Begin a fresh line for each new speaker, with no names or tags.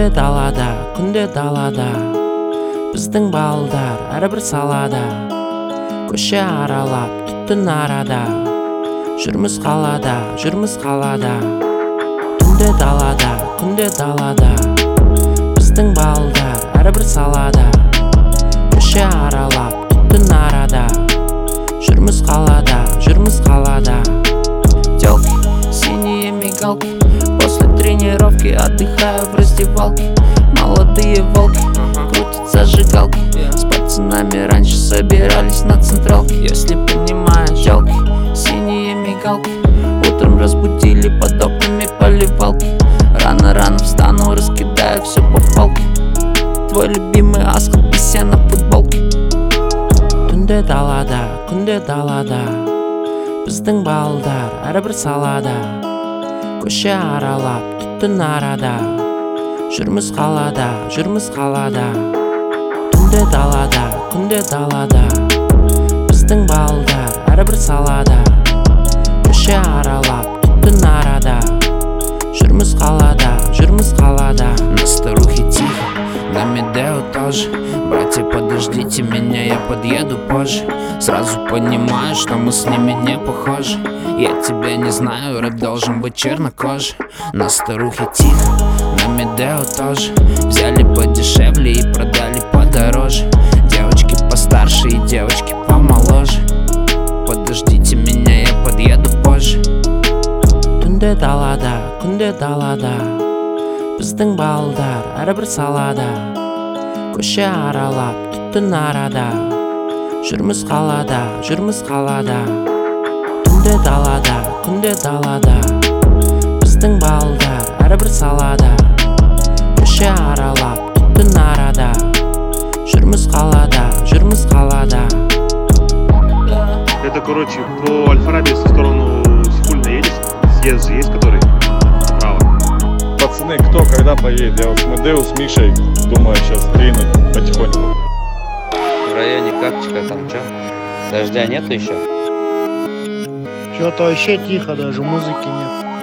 күнде далада біздің балдар әрбір салада, көше аралап түн арада, жүрміз қалада. Күнде далада біздің балдар әрбір салада, көше аралап түн арада, жүрміз қалада. Тёлки, синие мигалки, после тренировки отдыхаю в раздевалке. Молодые волки, крутят зажигалки, с пацанами раньше собирались на централке. Если понимаешь, тёлки, синие мигалки, утром разбудили под окнами поливалки. Рано встану, раскидаю все по палке. Твой любимый аскл, пися на футболке. Күнде далада біздің балдар әрбір салада, көше аралап түн арада, жүрміз қалада. Күнде далада біздің балдар әрбір салада, көше аралап түн арада, жүрміз қалада.
На старухе тихо, на Медео тоже. Братья, подождите меня, я подъеду позже. Сразу понимаю, что мы с ними не похожи. Я тебя не знаю, рэп должен быть чернокожий. На старухе тихо, на Медео тоже. Взяли подешевле и продали подороже. Девочки постарше и девочки помоложе. Подождите меня, я подъеду позже.
Күнде далада біздің балдар әрбір салада, көше аралап түн арада, жүрміз қалада. Күнде далада біздің балдар әрбір салада, көше аралап түн арада, жүрміз қалада.
Это, короче, по Аль-Фараби в сторону Сихульна едешь? Съезд же есть, который направо?
Пацаны, кто когда поедет? Я вот с Медео, с Мишей думаю сейчас двинуть потихоньку.
В районе Капчика там чё? Дождя нету еще?
Что-то вообще тихо, даже музыки нет.